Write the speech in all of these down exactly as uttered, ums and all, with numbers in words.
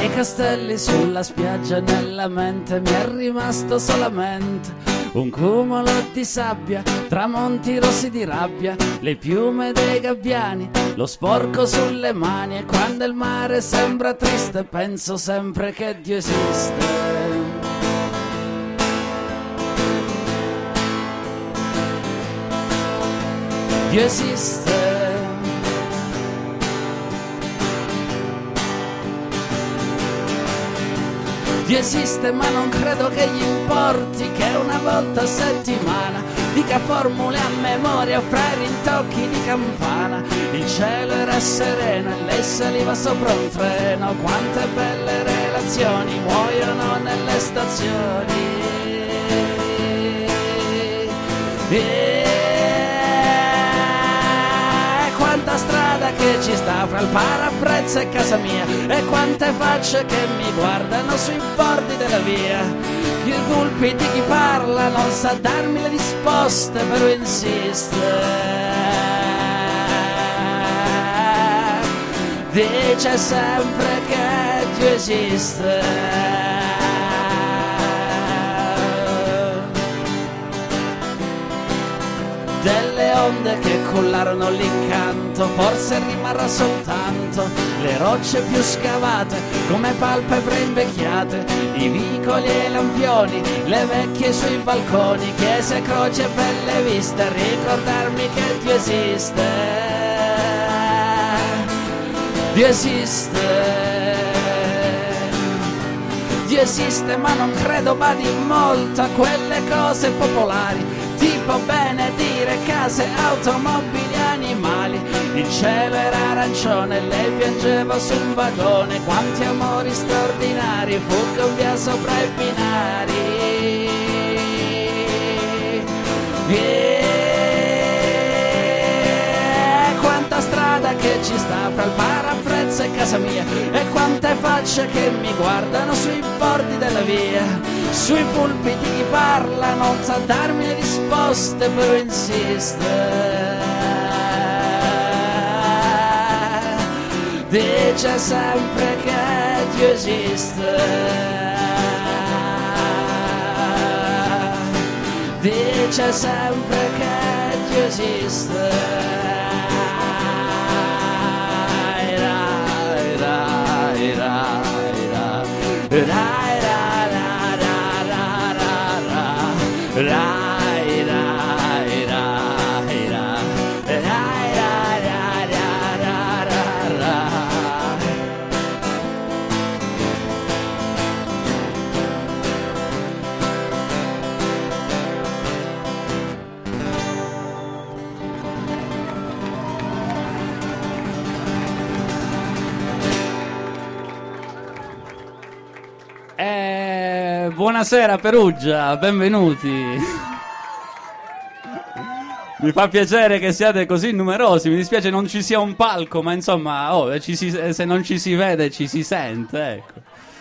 castelli sulla spiaggia, nella mente mi è rimasto solamente un cumulo di sabbia, tramonti rossi di rabbia, le piume dei gabbiani, lo sporco sulle mani. E quando il mare sembra triste penso sempre che Dio esiste. Dio esiste. Dio esiste, ma non credo che gli importi che una volta a settimana dica formule a memoria fra i rintocchi di campana. Il cielo era sereno e lei saliva sopra un treno. Quante belle relazioni muoiono nelle stazioni. E quanta strada che ci sta fra il parabrezza e casa mia, e quante facce che mi guardano sui bordi della via. I vulpi di chi parla non sa darmi le risposte, però insiste. Dice sempre che Dio esiste. Delle onde che cullarono l'incanto, forse rimarrà soltanto le rocce più scavate come palpebre invecchiate, i vicoli e i lampioni, le vecchie sui balconi, chiese, croce, belle viste, ricordarmi che Dio esiste. Dio esiste. Dio esiste, ma non credo badi molto a quelle cose popolari, tipo benedire case, automobili, animali. Il cielo era arancione e lei piangeva su un vagone. Quanti amori straordinari fuggono via sopra i binari. E quanta strada che ci sta fra il parabrezza e casa mia, e quante facce che mi guardano sui bordi della via. Sui pulpiti chi parla non sa darmi le risposte, però insiste. Dice sempre che Dio esiste. Dice sempre che Dio esiste. Rai, rai, rai, rai, rai. Rai, rai, rai, rai, rai, rai, rai, rai, rai. Eh, buonasera Perugia, benvenuti. Mi fa piacere che siate così numerosi, mi dispiace non ci sia un palco, ma insomma, oh, ci si, se non ci si vede ci si sente, ecco.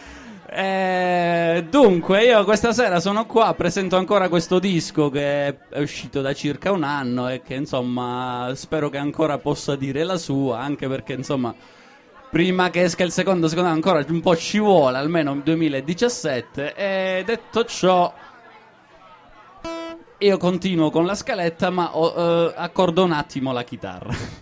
Eh, dunque, io questa sera sono qua, presento ancora questo disco che è uscito da circa un anno e che insomma spero che ancora possa dire la sua, anche perché insomma prima che esca il secondo, secondo me ancora un po' ci vuole, almeno duemiladiciassette. E detto ciò, io continuo con la scaletta, ma ho, eh, accordo un attimo la chitarra.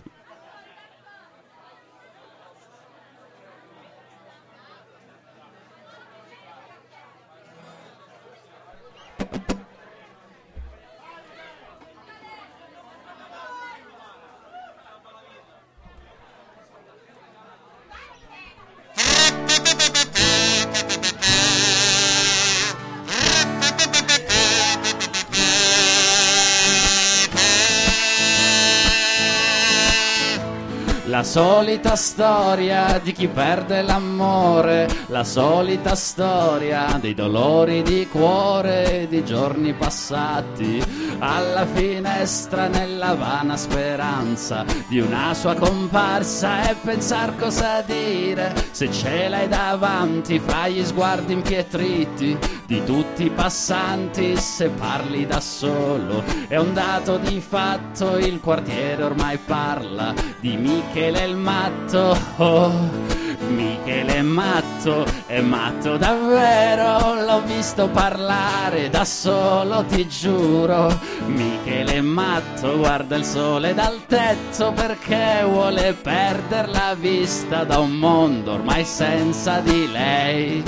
La solita storia di chi perde l'amore, la solita storia dei dolori di cuore, di giorni passati alla finestra nella vana speranza di una sua comparsa, e pensar cosa dire se ce l'hai davanti fra gli sguardi impietriti di tutti i passanti. Se parli da solo è un dato di fatto, il quartiere ormai parla di Michele il matto. Oh, Michele è matto. matto, è matto davvero, l'ho visto parlare da solo, ti giuro. Michele è matto, guarda il sole dal tetto perché vuole perdere la vista da un mondo ormai senza di lei.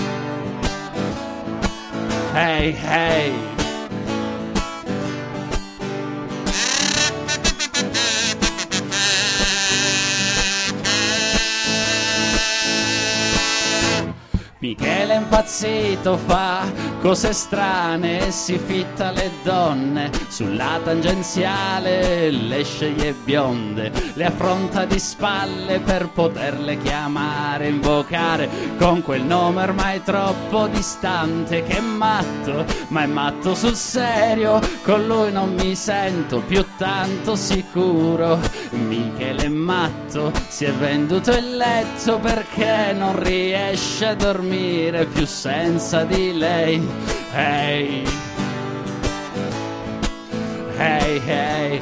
Hey, hey. Michele è impazzito, fa cose strane, si fitta le donne sulla tangenziale, le sceglie bionde, le affronta di spalle per poterle chiamare, invocare con quel nome ormai troppo distante. Che è matto, ma è matto sul serio, con lui non mi sento più tanto sicuro. Michele è matto, si è venduto il letto perché non riesce a dormire più senza di lei. Hey, hey, hey.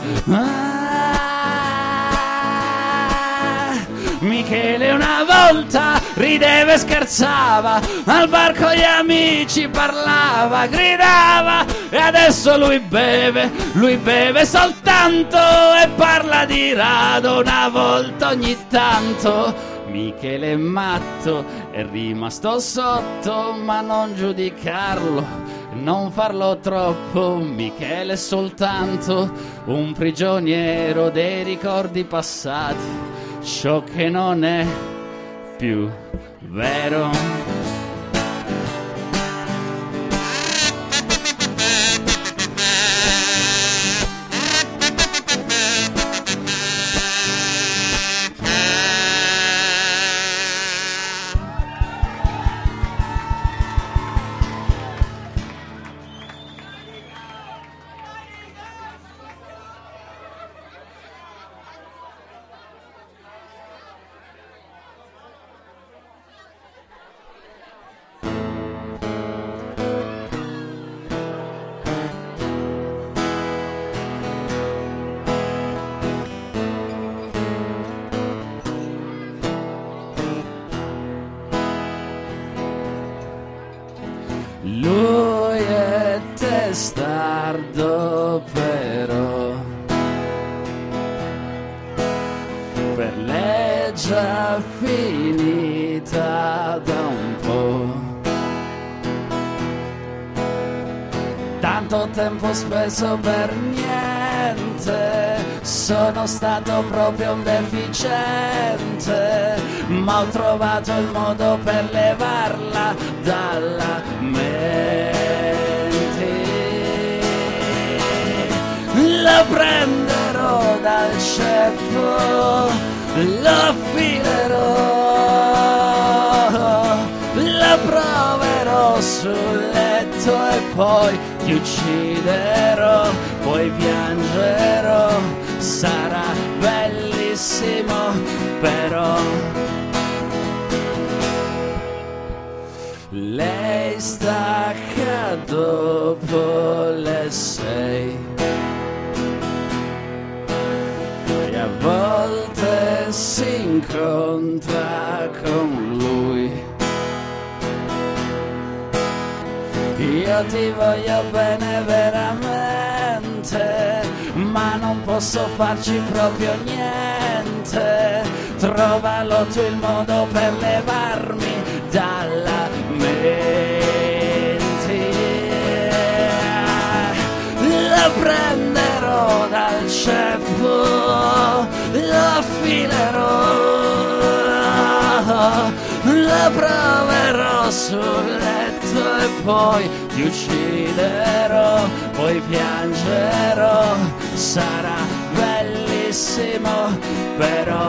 Ah, Michele una volta rideva e scherzava, al bar con gli amici parlava, gridava, e adesso lui beve, lui beve soltanto e parla di rado una volta ogni tanto. Michele è matto, è rimasto sotto, ma non giudicarlo, non farlo troppo. Michele è soltanto un prigioniero dei ricordi passati, ciò che non è più vero. Lui è testardo però, per lei è già finita da un po'. Tanto tempo speso per niente, sono stato proprio un deficiente, ma ho trovato il modo per levarla dalla mente. La prenderò dal ceppo, la filerò, la proverò sul letto e poi ti ucciderò, poi piangerò, sarà bellissimo però. Lei stacca dopo le sei e a volte si incontra con lui. Io ti voglio bene veramente, ma non posso farci proprio niente. Trovalo tu il modo per levarmi dalla mente. La prenderò dal ceppo, la filerò, la proverò sul letto e poi ti ucciderò, poi piangerò, sarà bellissimo però.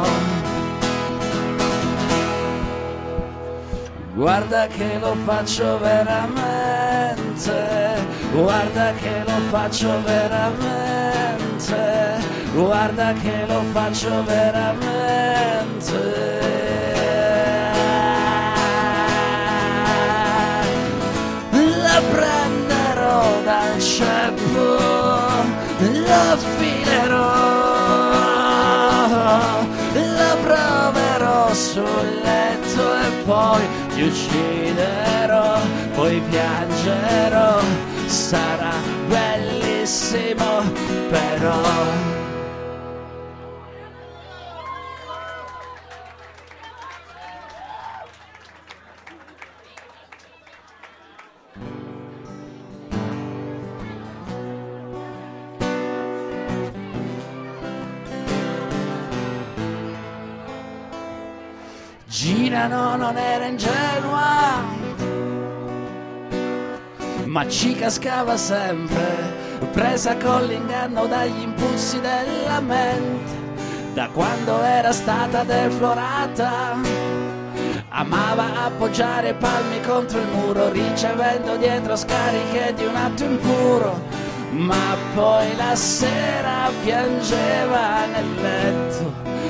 Guarda che lo faccio veramente, guarda che lo faccio veramente, guarda che lo faccio veramente. La prenderò dal ceppo, la filerò, la proverò sul letto e poi ti ucciderò, poi piangerò, sarà bellissimo però. Gina no, non era ingenua, ma ci cascava sempre, presa con l'inganno dagli impulsi della mente. Da quando era stata deflorata, amava appoggiare palmi contro il muro, ricevendo dietro scariche di un atto impuro. Ma poi la sera piangeva nel letto,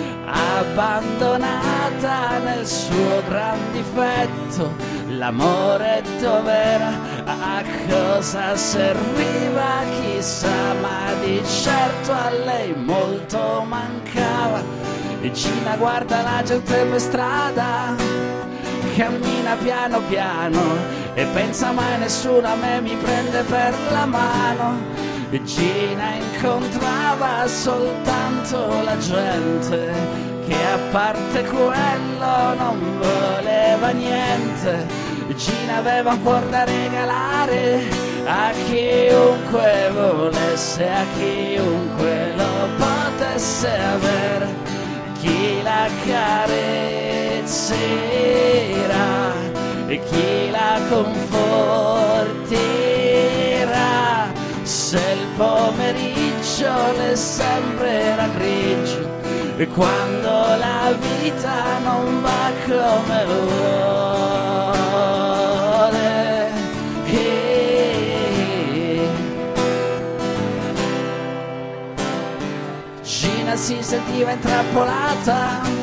abbandonata nel suo gran difetto. L'amore dov'era, a cosa serviva, chissà, ma di certo a lei molto mancava. E Gina guarda la gente per strada, cammina piano piano e pensa mai nessuno a me mi prende per la mano. E Gina incontrava soltanto la gente che a parte quello non voleva niente. Gina aveva un cuore da regalare a chiunque volesse, a chiunque lo potesse avere. Chi la carezzerà e chi la conforterà, se il pomeriggio le sembrerà grigio e quando la vita non va come vuole. E Gina si sentiva intrappolata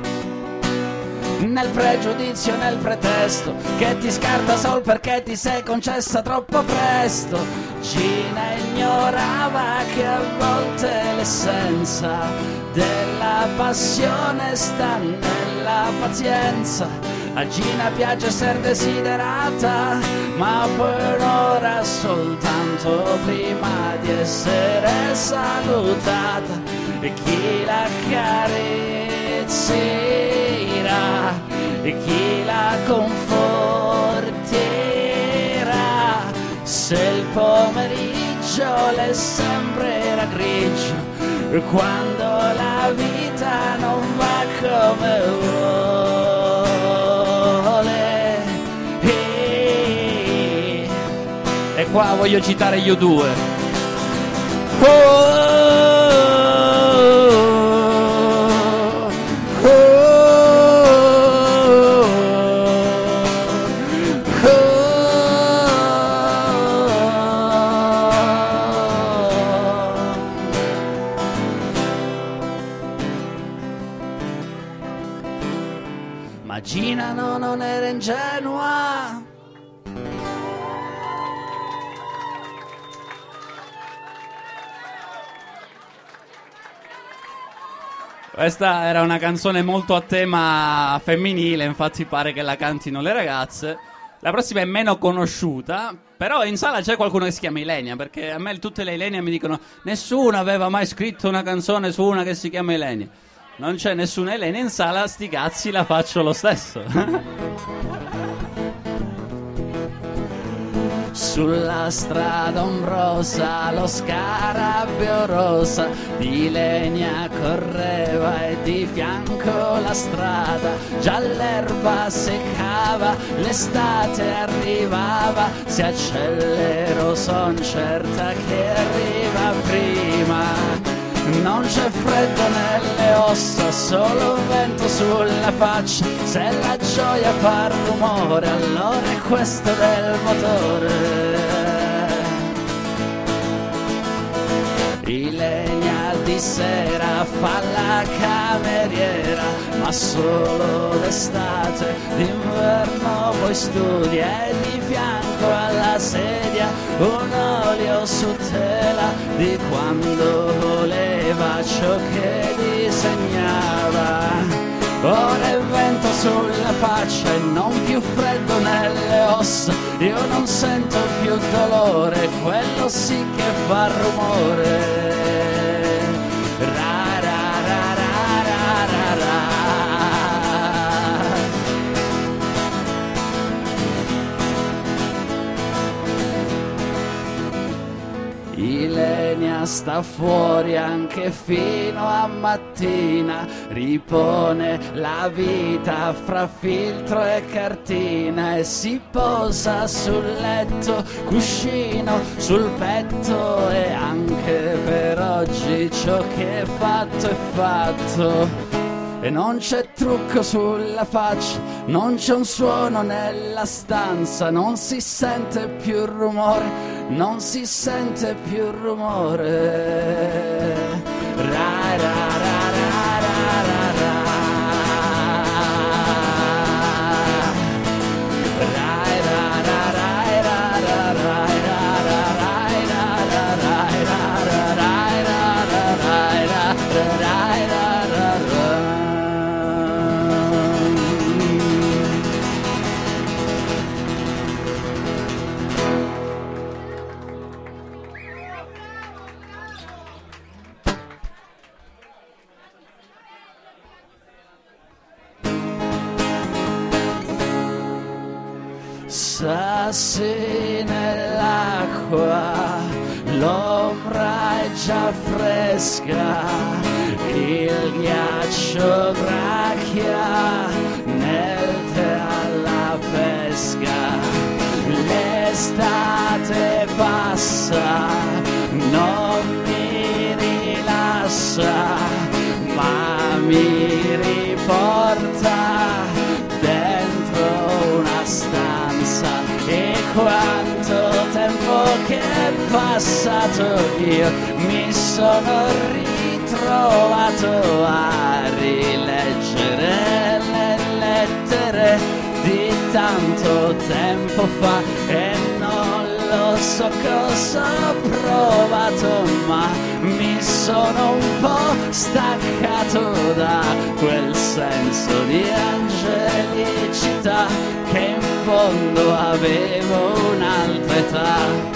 nel pregiudizio, nel pretesto che ti scarta sol perché ti sei concessa troppo presto. Gina ignorava che a volte l'essenza della passione sta nella pazienza. A Gina piace essere desiderata, ma per ora soltanto prima di essere salutata. E chi la carezzerà e chi la conforterà, se il pomeriggio le sembrerà grigio, quando la vita non va come vuole. E, e qua voglio citare gli U due. Oh, Gina no, non era ingenua. Questa era una canzone molto a tema femminile, infatti pare che la cantino le ragazze. La prossima è meno conosciuta, però in sala c'è qualcuno che si chiama Ilenia, perché a me tutte le Ilenia mi dicono nessuno aveva mai scritto una canzone su una che si chiama Ilenia. Non c'è nessuna Elena in sala, sti cazzi, la faccio lo stesso. Sulla strada ombrosa lo scarabeo rosa di legna correva e di fianco la strada già l'erba seccava, l'estate arrivava, si accelerò, son certa che arriva prima. Non c'è freddo nelle ossa, solo vento sulla faccia. Se la gioia fa rumore, allora è questo del motore. Ilenia di sera fa la cameriera, ma solo d'estate, d'inverno poi studia e di fianco alla sedia un olio su tela di quando voleva ciò che disegnava. ora il vento sulla faccia e non più freddo nelle ossa, io non sento più dolore, quello sì che fa rumore. Ra ra ra ra ra ra ra. Ilenia sta fuori anche fino a mattina, ripone la vita fra filtro e cartina e si posa sul letto, cuscino sul petto, e anche per oggi ciò che è fatto è fatto. E non c'è trucco sulla faccia, non c'è un suono nella stanza, non si sente più rumore, non si sente più rumore. Ra ra ra ra ra ra ra. Rai ra ra rai ra ra rai ra ra rai ra ra rai ra ra rai ra ra rai ra ra rai ra ra ra. Sassi nell'acqua, l'ombra è già fresca, il ghiaccio gracchia nel tè alla pesca. L'estate passa, non mi rilassa, ma mi riporta dentro una stanza. E quanto tempo che è passato, io mi sono ritrovato a rileggere le lettere di tanto tempo fa e non lo so cosa ho provato, ma mi sono un po' staccato da quel senso di angelicità che in fondo avevo un'altra età.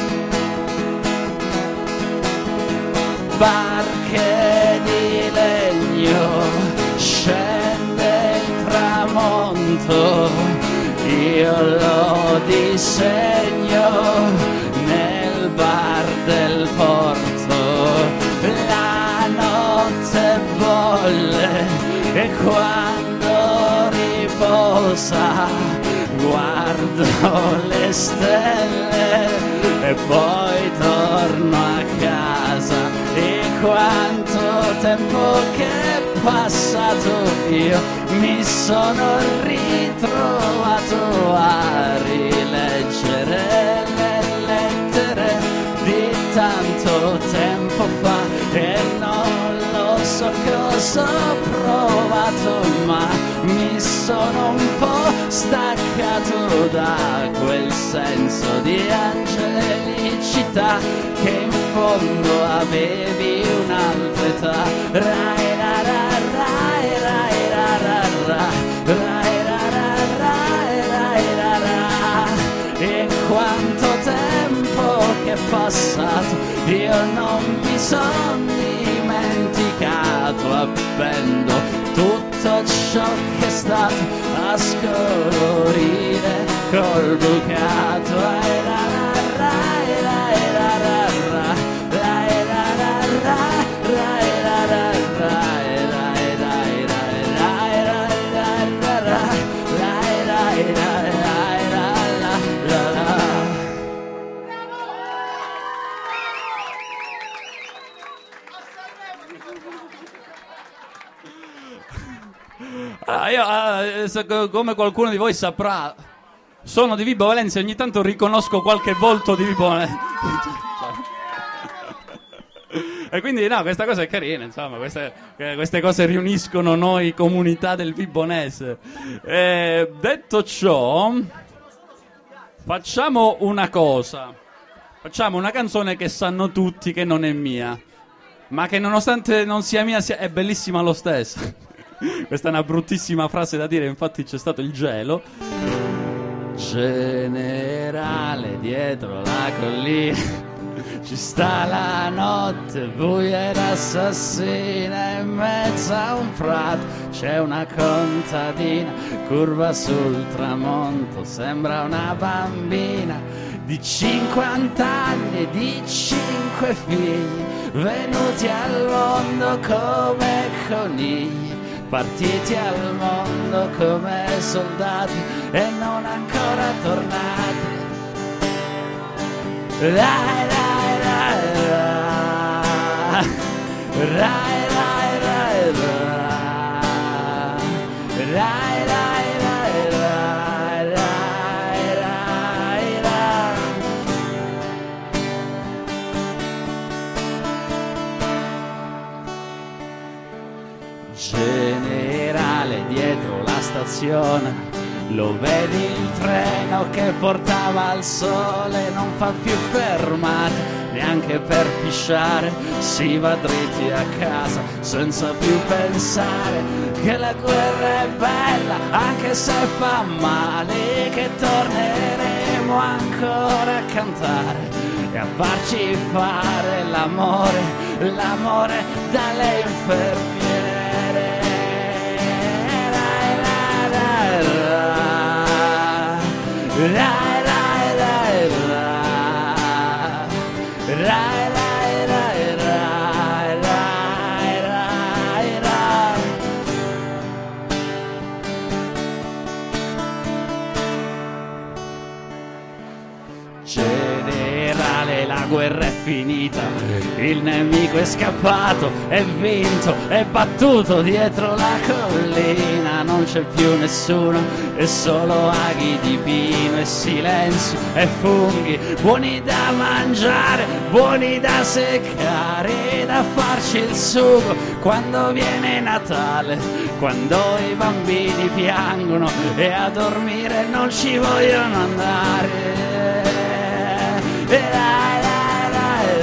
Barche di legno, scende il tramonto, io lo disegno nel bar del porto. La notte bolle e quando riposa guardo le stelle e poi torno a casa. E quanto tempo che è passato, io mi sono ritrovato a rileggere le lettere di tanto tempo fa e non lo so cosa ho provato, ma mi sono un po' staccato da quel senso di angelicità che in fondo avevi un'altra età. Rai ra ra rai rai ra ra ra rai ra ra rai rai ra ra. E quanto tempo che è passato, io non mi son dimenticato, appendo tutto ciò che è stato a scolorire col bucato. Ai ra ra rai rai ra ra ra rai ra ra ra rai ra ra rai rai rai rai rai rai rai ra ra rai rai rai rai ra la la la. Allora, io, eh, se- come qualcuno di voi saprà, sono di Vibo Valentia, ogni tanto riconosco qualche volto di Vibo Valentia. E quindi no, questa cosa è carina, insomma, queste, eh, queste cose riuniscono noi, comunità del Vibonese. Eh, detto ciò, facciamo una cosa. Facciamo una canzone che sanno tutti che non è mia, ma che nonostante non sia mia sia- è bellissima lo stesso. Questa è una bruttissima frase da dire, infatti c'è stato il gelo. Generale dietro la collina ci sta la notte buia ed assassina, in mezzo a un prato c'è una contadina, curva sul tramonto, sembra una bambina di cinquanta anni e di cinque figli, venuti al mondo come conigli, partiti al mondo come soldati e non ancora tornati. Rai, rai, rai, rai, rai, rai, rai, rai, rai, rai, rai, rai, rai. Generale dietro la stazione, lo vedi il treno che portava al sole, non fa più fermate neanche per pisciare, si va dritti a casa senza più pensare che la guerra è bella anche se fa male, che torneremo ancora a cantare e a farci fare l'amore, l'amore dalle infermiere. Rai, rai, rai, rai, rai, rai, rai, rai, rai, rai. Generale, la guerra è finita, il nemico è scappato, è vinto, è battuto dietro la collina, non c'è più nessuno, e solo aghi di pino e silenzio e funghi, buoni da mangiare, buoni da seccare, da farci il sugo quando viene Natale, quando i bambini piangono e a dormire non ci vogliono andare. Rai, rai, rai,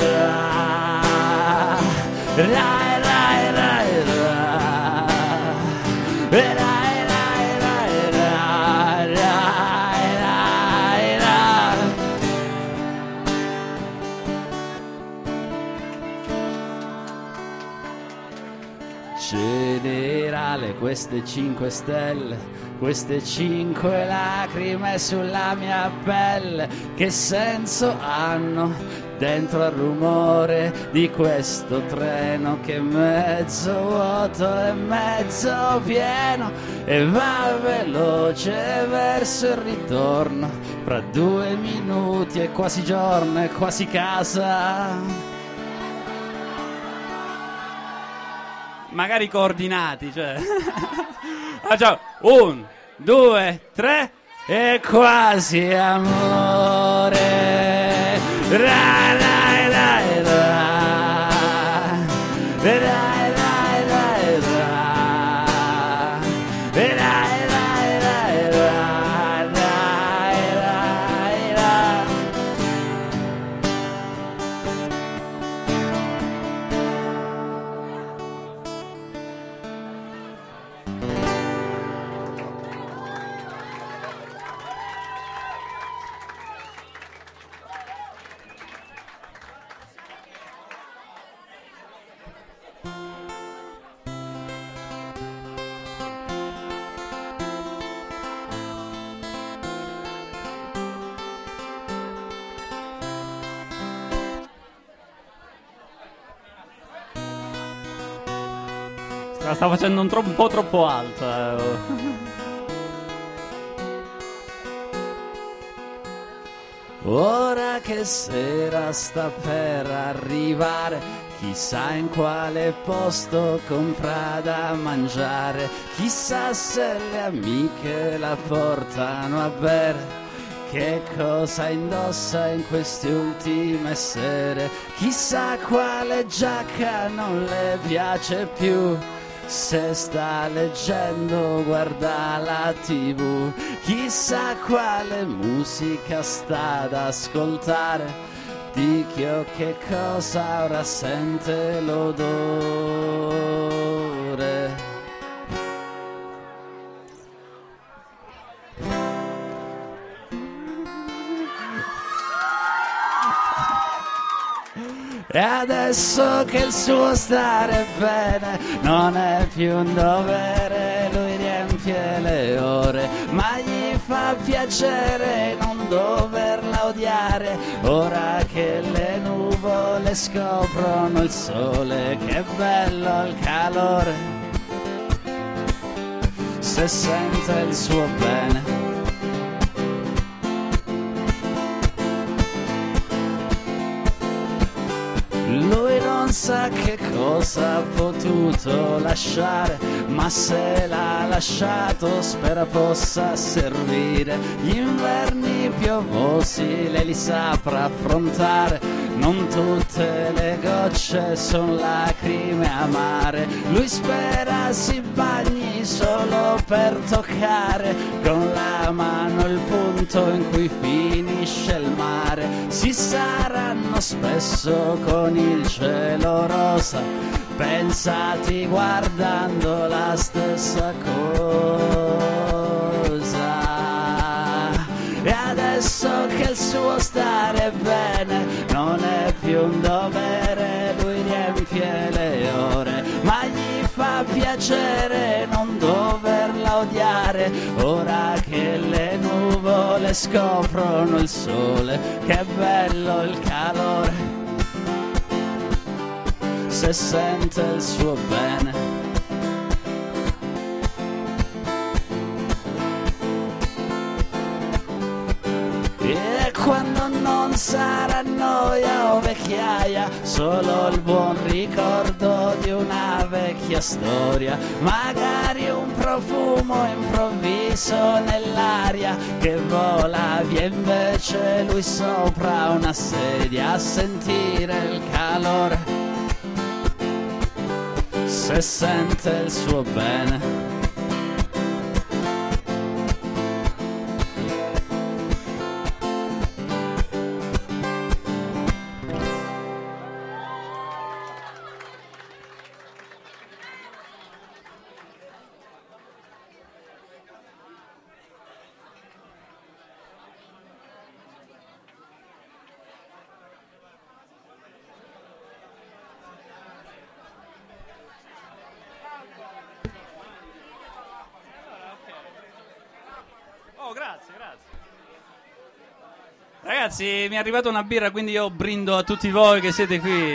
rai, rai, rai, rai, rai, rai. Generale, queste cinque stelle, queste cinque lacrime sulla mia pelle, che senso hanno dentro al rumore di questo treno che è mezzo vuoto e mezzo pieno e va veloce verso il ritorno, fra due minuti è quasi giorno, è quasi casa. Magari coordinati, cioè. Ah, ciao. Un, due, tre e quasi amore. Rai, rai, rai, rai. Rai, rai, rai, rai. Rai, rai, rai, rai, rai, rai. La sta facendo un, tro- un po' troppo alta. Ora che sera sta per arrivare, chissà in quale posto compra da mangiare, chissà se le amiche la portano a bere, che cosa indossa in queste ultime sere, chissà quale giacca non le piace più, se sta leggendo guarda la tivù, chissà quale musica sta ad ascoltare, di chi o che cosa ora sente l'odore. E adesso che il suo stare bene non è più un dovere, lui riempie le ore, ma gli fa piacere non doverla odiare. Ora che le nuvole scoprono il sole, che bello il calore, se sente il suo bene. Lui non sa che cosa ha potuto lasciare, ma se l'ha lasciato spera possa servire. Gli inverni piovosi lei li saprà affrontare, non tutte le gocce son lacrime amare. Lui spera si bagni solo per toccare con la mano il punto in cui finisce il mare. Si saranno spesso con il cielo rosa pensati guardando la stessa cosa. E adesso che il suo stare bene non è più un dovere, lui riempie le ore, ma gli fa piacere non doverla odiare. Ora che le nuvole scoprono il sole, che bello il calore, se sente il suo bene. E quando non sarà noia o vecchiaia, solo il buon ricordo di una vecchia storia, magari un profumo improvviso nell'aria che vola via, invece lui sopra una sedia a sentire il calore, se sente il suo bene. Oh, grazie, grazie. Ragazzi, mi è arrivata una birra, quindi io brindo a tutti voi che siete qui.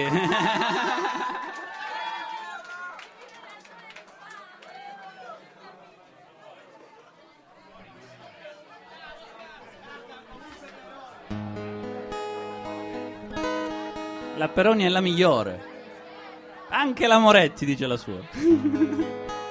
La Peroni è la migliore. Anche la Moretti dice la sua.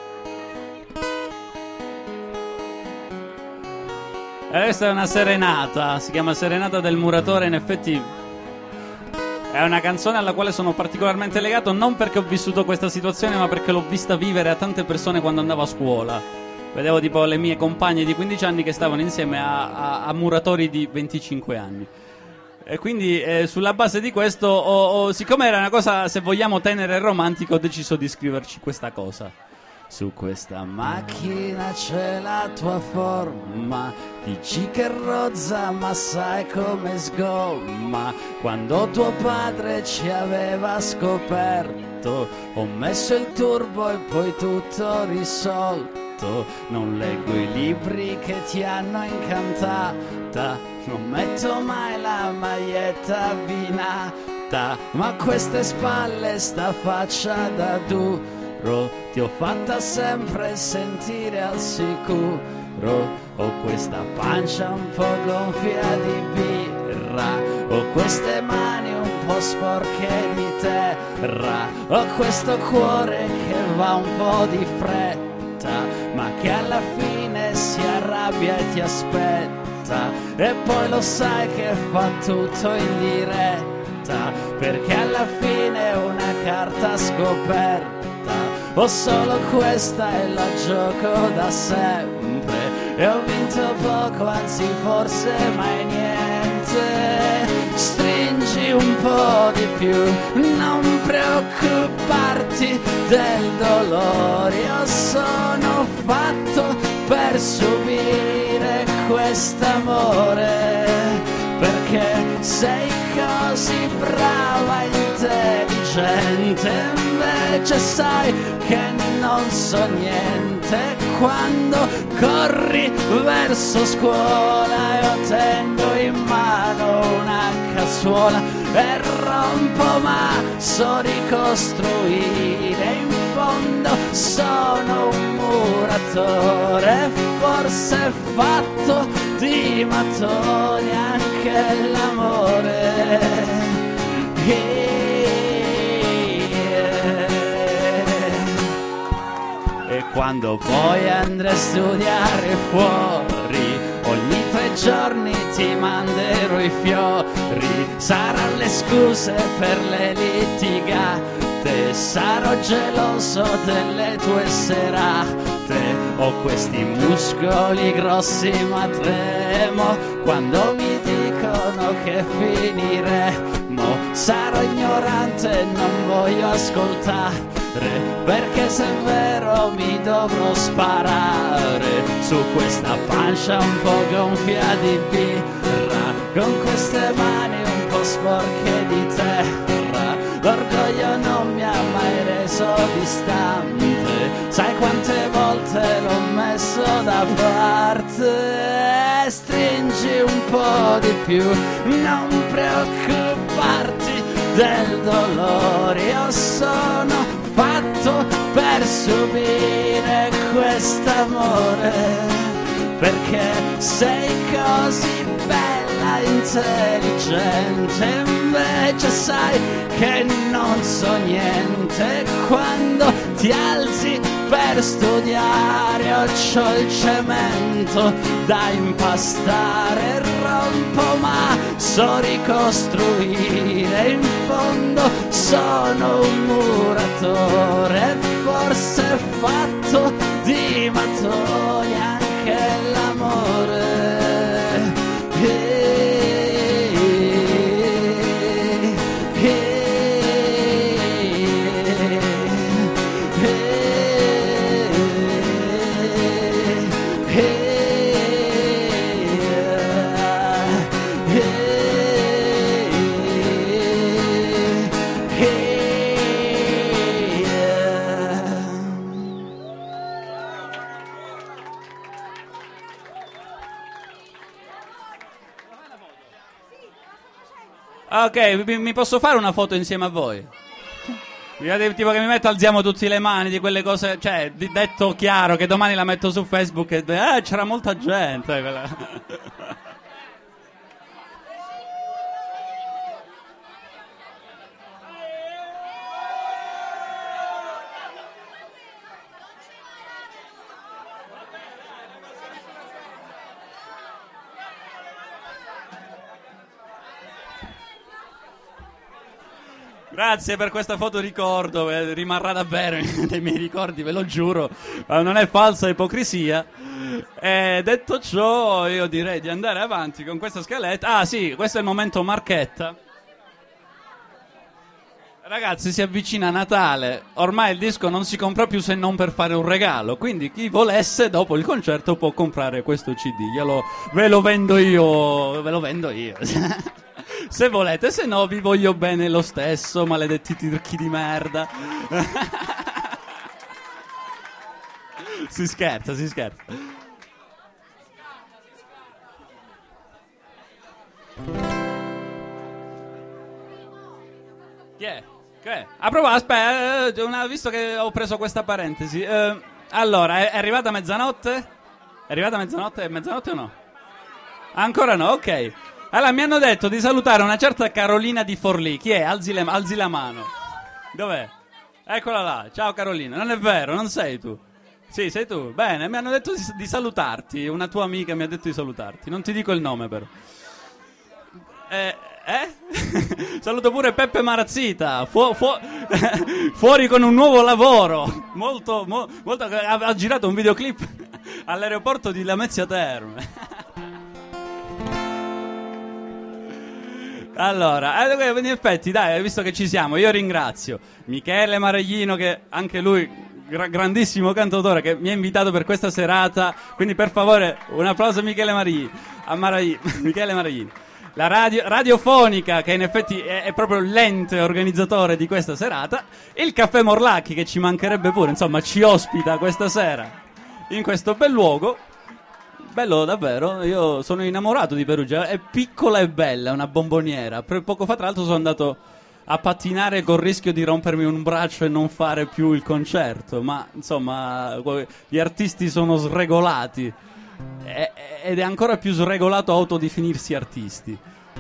E questa è una serenata, si chiama Serenata del Muratore. In effetti è una canzone alla quale sono particolarmente legato, non perché ho vissuto questa situazione, ma perché l'ho vista vivere a tante persone quando andavo a scuola. Vedevo tipo le mie compagne di quindici anni che stavano insieme a, a, a muratori di venticinque anni. E quindi eh, sulla base di questo, ho, ho, siccome era una cosa, se vogliamo, tenera e romantica, ho deciso di scriverci questa cosa. Su questa macchina c'è la tua forma, dici che rozza ma sai come sgomma. Quando tuo padre ci aveva scoperto, ho messo il turbo e poi tutto risolto. Non leggo i libri che ti hanno incantata, non metto mai la maglietta abbinata, ma a queste spalle sta faccia da duro ti ho fatta sempre sentire al sicuro. Ho questa pancia un po' gonfia di birra, ho queste mani un po' sporche di terra, ho questo cuore che va un po' di fretta, ma che alla fine si arrabbia e ti aspetta. E poi lo sai che fa tutto in diretta, perché alla fine è una carta scoperta. O solo questa e la gioco da sempre, e ho vinto poco, anzi forse mai niente. Stringi un po' di più, non preoccuparti del dolore, io sono fatto per subire quest'amore, perché sei così brava e intelligente, invece sai che non so niente. Quando corri verso scuola io tengo in mano una cassuola e rompo ma so ricostruire, in fondo sono un muratore, forse è fatto di mattoni anche l'amore. E quando poi andrai a studiare fuori, ogni tre giorni ti manderò i fiori, saranno le scuse per le litigate, sarò geloso delle tue serate, ho questi muscoli grossi ma tremo quando mi dicono che finiremo, sarò ignorante e non voglio ascoltare, perché se è vero mi dovrò sparare su questa pancia un po' gonfia di birra, con queste mani un po' sporche di terra, l'orgoglio non mi ha mai reso distante, sai quante volte l'ho messo da parte, stringi un po' di più, non preoccuparti del dolore, io sono fatto per subire quest'amore, perché sei così bella, intelligente, invece sai che non so niente. Quando ti alzi per studiare io c'ho il cemento da impastare, rompo ma so ricostruire, in fondo sono un muratore, forse è fatto di mattoni anche l'amore. Ok, mi, mi posso fare una foto insieme a voi? Tipo che mi metto, alziamo tutti le mani di quelle cose, cioè, detto chiaro che domani la metto su Facebook e eh, c'era molta gente. Quella. Grazie per questa foto ricordo, eh, rimarrà davvero nei miei ricordi, ve lo giuro, ma non è falsa ipocrisia. E detto ciò, io direi di andare avanti con questa scaletta. Ah sì, questo è il momento marchetta. Ragazzi, si avvicina Natale, ormai il disco non si compra più se non per fare un regalo, quindi chi volesse dopo il concerto può comprare questo C D, glielo, ve lo vendo io, ve lo vendo io. Se volete, se no vi voglio bene lo stesso, maledetti tirchi di merda. Si scherza, si scherza. Chi è? Che è? A proposito, aspetta, una, visto che ho preso questa parentesi, eh, allora, è, è arrivata mezzanotte? È arrivata mezzanotte? È mezzanotte o no? Ancora no, ok. Allora, mi hanno detto di salutare una certa Carolina di Forlì. Chi è? Alzi, le, alzi la mano. Dov'è? Eccola là. Ciao Carolina. Non è vero, non sei tu. Sì, sei tu. Bene, mi hanno detto di, di salutarti. Una tua amica mi ha detto di salutarti. Non ti dico il nome, però. Eh? eh? Saluto pure Peppe Marazzita. Fu, fu, fuori con un nuovo lavoro. Molto, mo, molto ha, ha girato un videoclip all'aeroporto di Lamezia Terme. Allora, in effetti, dai, visto che ci siamo, io ringrazio Michele Maraglino, che anche lui, gra- grandissimo cantautore, che mi ha invitato per questa serata. Quindi, per favore, un applauso a Michele Maraglino. A Maraglino. Michele Maraglino. la radio, radiofonica, che in effetti è, è proprio l'ente organizzatore di questa serata, il Caffè Morlacchi, che ci mancherebbe pure, insomma ci ospita questa sera in questo bel luogo. Bello davvero, io sono innamorato di Perugia, è piccola e bella, è una bomboniera. Per poco fa tra l'altro sono andato a pattinare col rischio di rompermi un braccio e non fare più il concerto, ma insomma gli artisti sono sregolati ed è ancora più sregolato autodefinirsi artisti.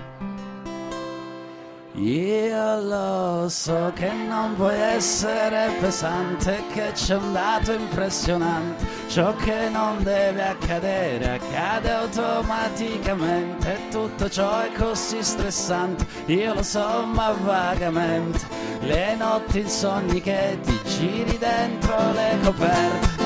Io lo so che non puoi essere pesante, che c'è un dato impressionante, ciò che non deve accadere accade automaticamente, tutto ciò è così stressante, io lo so ma vagamente, le notti insonni che ti giri dentro le coperte.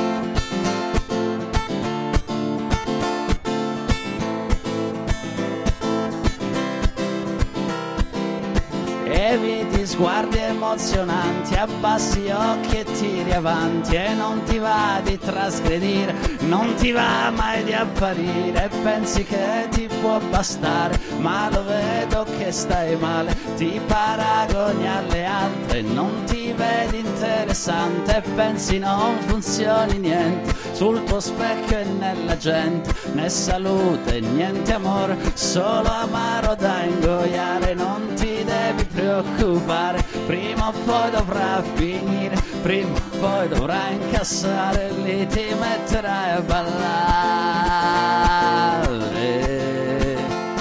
Eviti sguardi emozionanti, abbassi gli occhi e tiri avanti e non ti va di trasgredire, non ti va mai di apparire, pensi che ti può bastare, ma lo vedo che stai male, ti paragoni alle altre, non ti vedi interessante, pensi non funzioni niente, sul tuo specchio e nella gente, né salute, niente amore, solo amaro da ingoiare, non ti devi preoccupare, prima o poi dovrà finire, prima o poi dovrai incassare, lì ti metterai a ballare.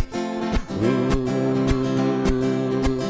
Uh.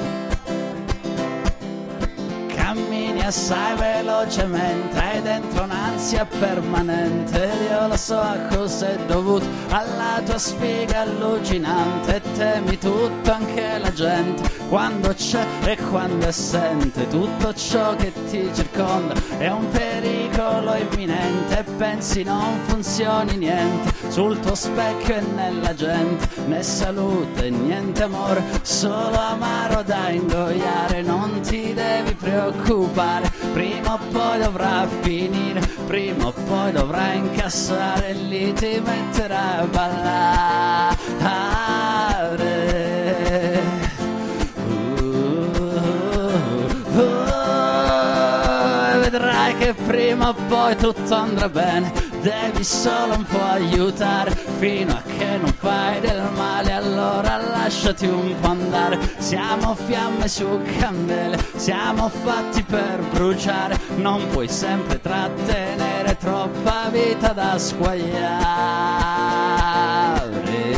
Cammini assai velocemente, hai dentro un'ansia permanente, io lo so a cos'è dovuto, alla tua sfiga allucinante, temi tutto anche la gente, quando c'è e quando è assente, tutto ciò che ti circonda è un pericolo imminente, pensi non funzioni niente, sul tuo specchio e nella gente, né salute, niente amore, solo amaro da ingoiare, non ti devi preoccupare, prima o poi dovrà finire, prima o poi dovrai incassare, lì ti metterai a ballare. Vedrai che prima o poi tutto andrà bene, devi solo un po' aiutare, fino a che non fai del male, allora lasciati un po' andare, siamo fiamme su candele, siamo fatti per bruciare, non puoi sempre trattenere troppa vita da squagliare.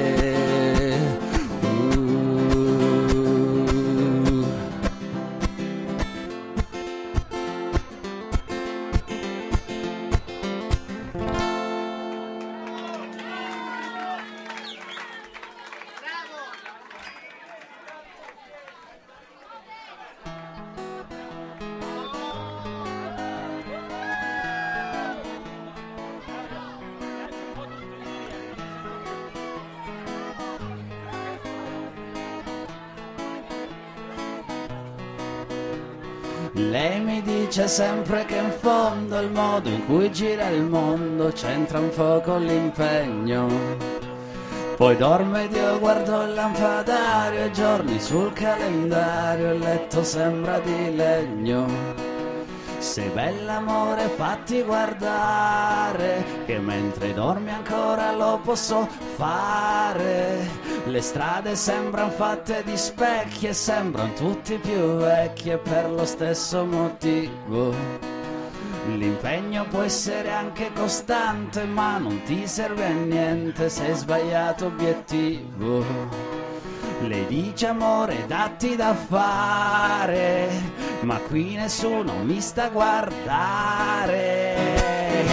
Lei mi dice sempre che in fondo il modo in cui gira il mondo c'entra un po' con l'impegno. Poi dorme ed io guardo il lampadario, i giorni sul calendario, il letto sembra di legno. Sei bell'amore, fatti guardare, che mentre dormi ancora lo posso fare. Le strade sembrano fatte di specchi e sembrano tutti più vecchi e per lo stesso motivo. L'impegno può essere anche costante, ma non ti serve a niente se hai sbagliato obiettivo. Le dice amore, datti da fare, ma qui nessuno mi sta a guardare.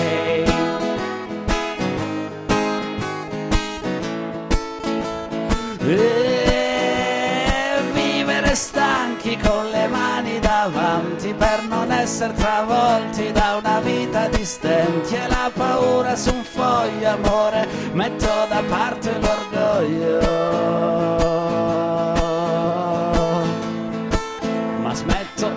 E vivere stanchi con le mani davanti per non essere travolti da una vita di stenti, e la paura su un foglio, amore, metto da parte l'orgoglio. Ma smetto.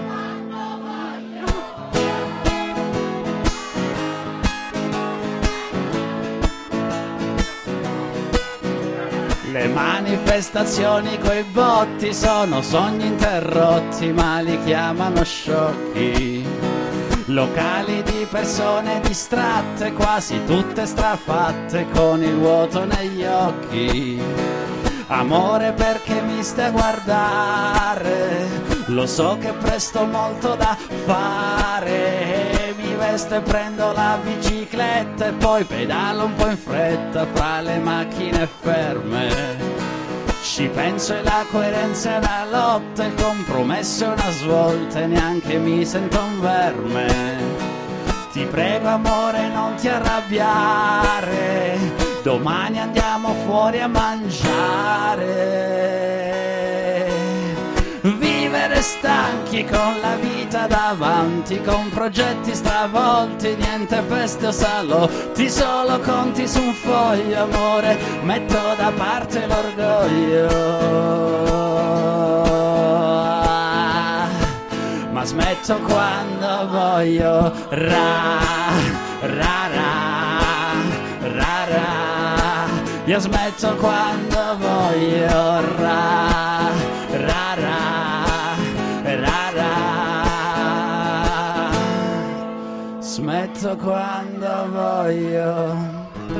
Le manifestazioni coi botti sono sogni interrotti, ma li chiamano sciocchi. Locali di persone distratte, quasi tutte strafatte, con il vuoto negli occhi. Amore, perché mi stai a guardare? Lo so che presto molto da fare. Mi vesto e prendo la bicicletta e poi pedalo un po' in fretta fra le macchine ferme. Ci penso e la coerenza è una lotta, il compromesso è una svolta e neanche mi sento un verme. Ti prego amore non ti arrabbiare, domani andiamo fuori a mangiare. Vivere stanchi con la vita davanti, con progetti stravolti, niente feste o salotti, solo conti su un foglio, amore, metto da parte l'orgoglio. Ma smetto quando voglio, ra, ra, ra, ra, ra. Io smetto quando voglio, ra, ra, ra, ra, ra. Smetto quando voglio.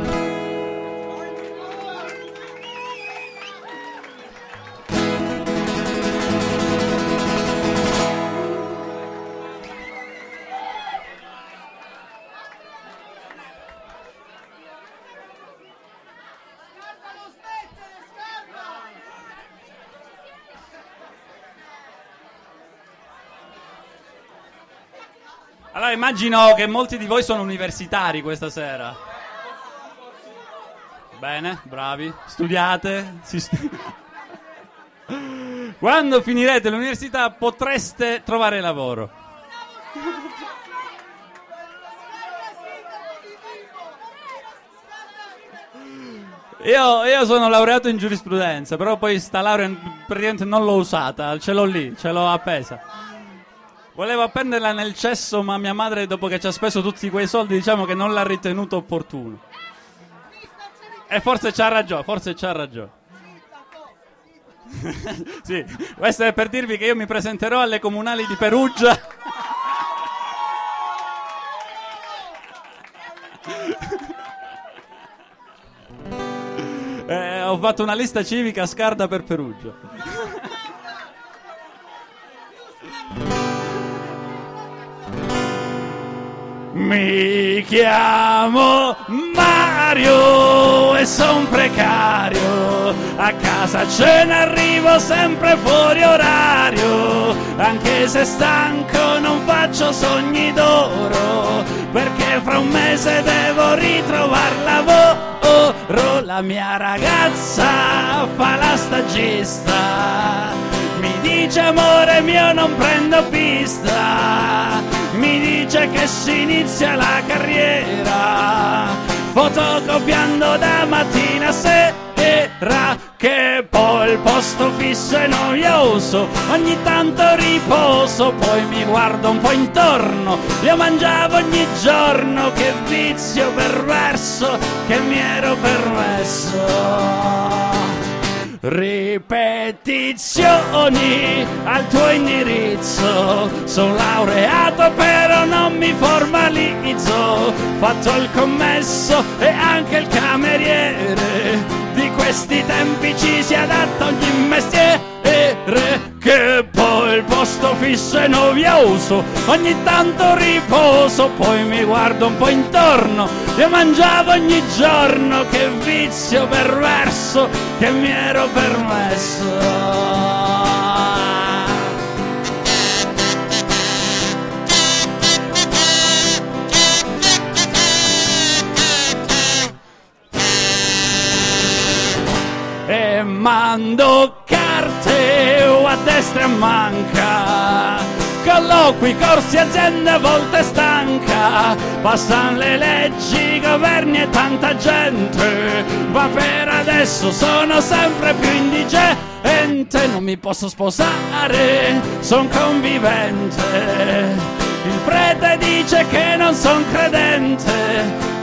Allora immagino che molti di voi sono universitari questa sera. Bene, bravi, studiate. Si stu- Quando finirete l'università potreste trovare lavoro. Io, io sono laureato in giurisprudenza, però poi sta laurea praticamente non l'ho usata, ce l'ho lì, ce l'ho appesa. Volevo appenderla nel cesso, ma mia madre, dopo che ci ha speso tutti quei soldi, diciamo che non l'ha ritenuto opportuno. E forse c'ha ragione, forse c'ha ragione. Sì, questo è per dirvi che io mi presenterò alle comunali di Perugia. eh, ho fatto una lista civica scarda per Perugia. Mi chiamo Mario e son precario, a casa ce ne arrivo sempre fuori orario, anche se stanco non faccio sogni d'oro, perché fra un mese devo ritrovare lavoro. La mia ragazza fa la stagista, mi dice amore mio non prendo pista, mi dice che si inizia la carriera fotocopiando da mattina a sera, che poi il posto fisso è noioso, ogni tanto riposo, poi mi guardo un po' intorno, io mangiavo ogni giorno, che vizio perverso che mi ero permesso. Ripetizioni al tuo indirizzo, sono laureato però non mi formalizzo, fatto il commesso e anche il cameriere, di questi tempi ci si adatta ogni mestiere, che poi il posto fisso è noioso, ogni tanto riposo, poi mi guardo un po' intorno, io mangiavo ogni giorno, che vizio perverso che mi ero permesso. E mando carte o a destra e a manca, colloqui, corsi, aziende a volte stanca, passano le leggi, governi e tanta gente, ma per adesso sono sempre più indigente, non mi posso sposare, son convivente, il prete dice che non son credente,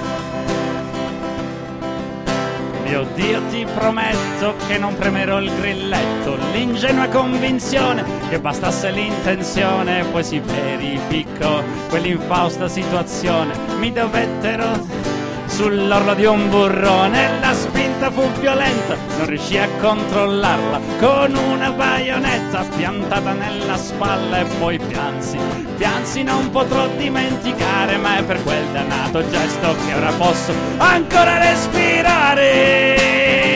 prometto che non premerò il grilletto. L'ingenua convinzione che bastasse l'intenzione, poi si verificò quell'infausta situazione. Mi dovettero sull'orlo di un burrone, la spinta fu violenta, non riuscì a controllarla, con una baionetta piantata nella spalla e poi piansi, piansi non potrò dimenticare, ma è per quel dannato gesto che ora posso ancora respirare.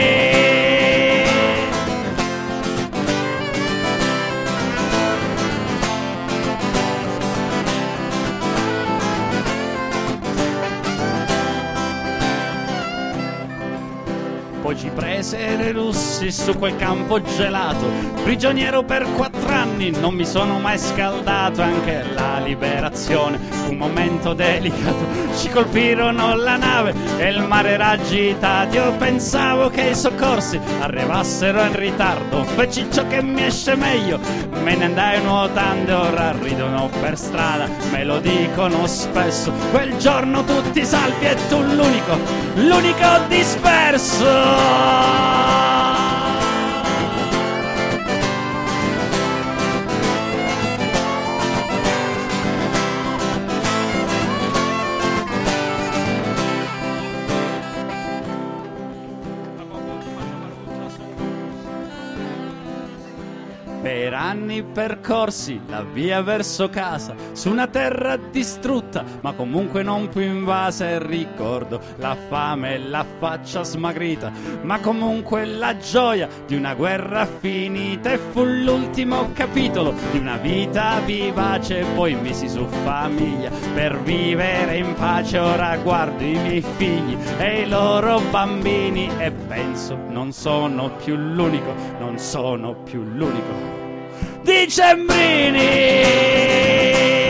Poi ci presero i russi su quel campo gelato, prigioniero per quattro anni, non mi sono mai scaldato. Anche la liberazione fu un momento delicato, ci colpirono la nave e il mare era agitato. Io pensavo che i soccorsi arrivassero in ritardo, feci ciò che mi esce meglio, me ne andai nuotando e ora ridono per strada, me lo dicono spesso. Quel giorno tutti salvi e tu l'unico, l'unico disperso. Per anni percorsi la via verso casa, su una terra distrutta, ma comunque non più invasa, e ricordo la fame e la faccia smagrita, ma comunque la gioia di una guerra finita. E fu l'ultimo capitolo di una vita vivace, poi misi su famiglia per vivere in pace. Ora guardo i miei figli e i loro bambini e penso, non sono più l'unico, non sono più l'unico Dicembrini.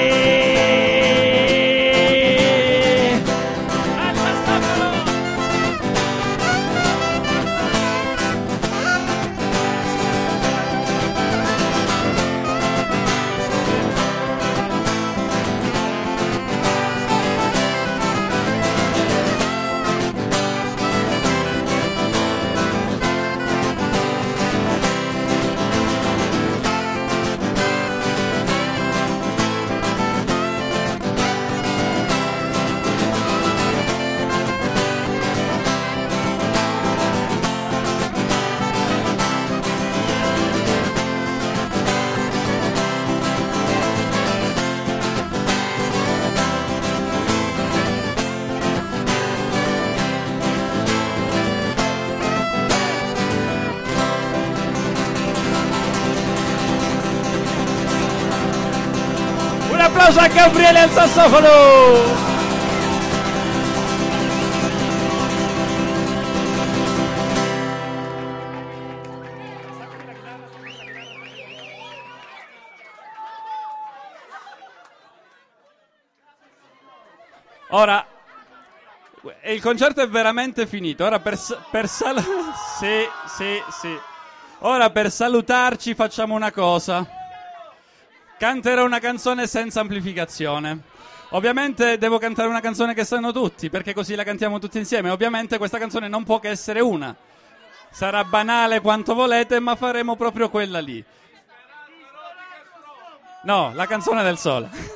Un applauso a Gabriele al sassofono! Ora, il concerto è veramente finito. Ora per, per sal- sì, sì, sì. Ora per salutarci facciamo una cosa. Canterò una canzone senza amplificazione. Ovviamente devo cantare una canzone che sanno tutti, perché così la cantiamo tutti insieme. Ovviamente questa canzone non può che essere una. Sarà banale quanto volete, ma faremo proprio quella lì. No, la canzone del sole.